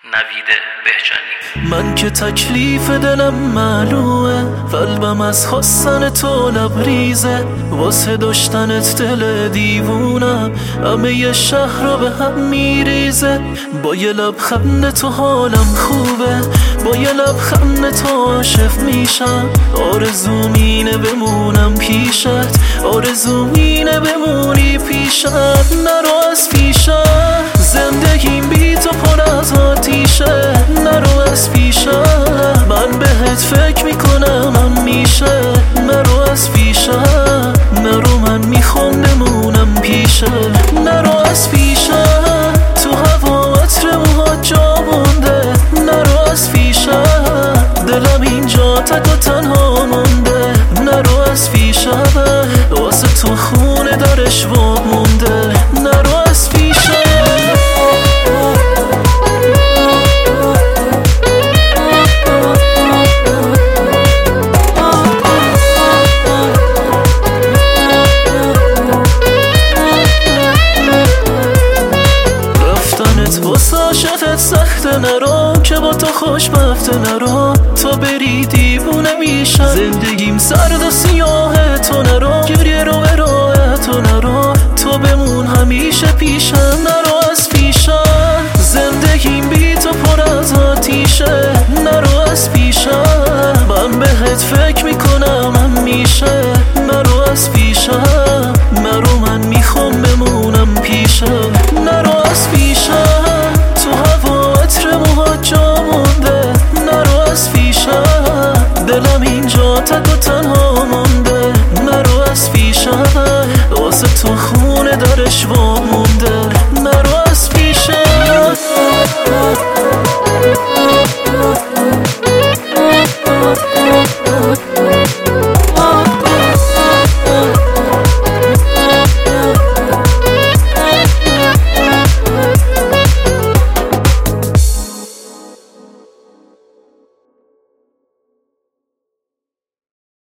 نوید بهجانی. من که تکلیف دلم معلومه، قلبم از خواستن تو لبریزه، واسه داشتنت دل دیوونم، همه ی شهر رو به هم میریزه. با یه لبخند تو حالم خوبه، با یه لبخند تو عاشق میشم. آرزوم اینه بمونم پیشت، آرزوم اینه بمونی پیشت. نرو از پیشم، زندگیم بی تو پر از آتیشه. نرو از پیشم، من بهت فکر میکنم همیشه. نرو از پیشم، نرو من میخوام بمونم پیشه. نرو از پیشم، تو هوا عطر موهات جا مونده. نرو از پیشم، دلم اینجا تک و تنها مونده. نرو از پیشم، واسه تو خونه درش وا مونده. نرو از پیشم. واسه عاشقت سخته، نرو که با تو خوشبخته. نرو تو بری دیوونه میشم، زندگیم سرد و سیاهه. تو نرو گریه رو به راه تو، نرو تو بمون همیشه پیشم. نرو از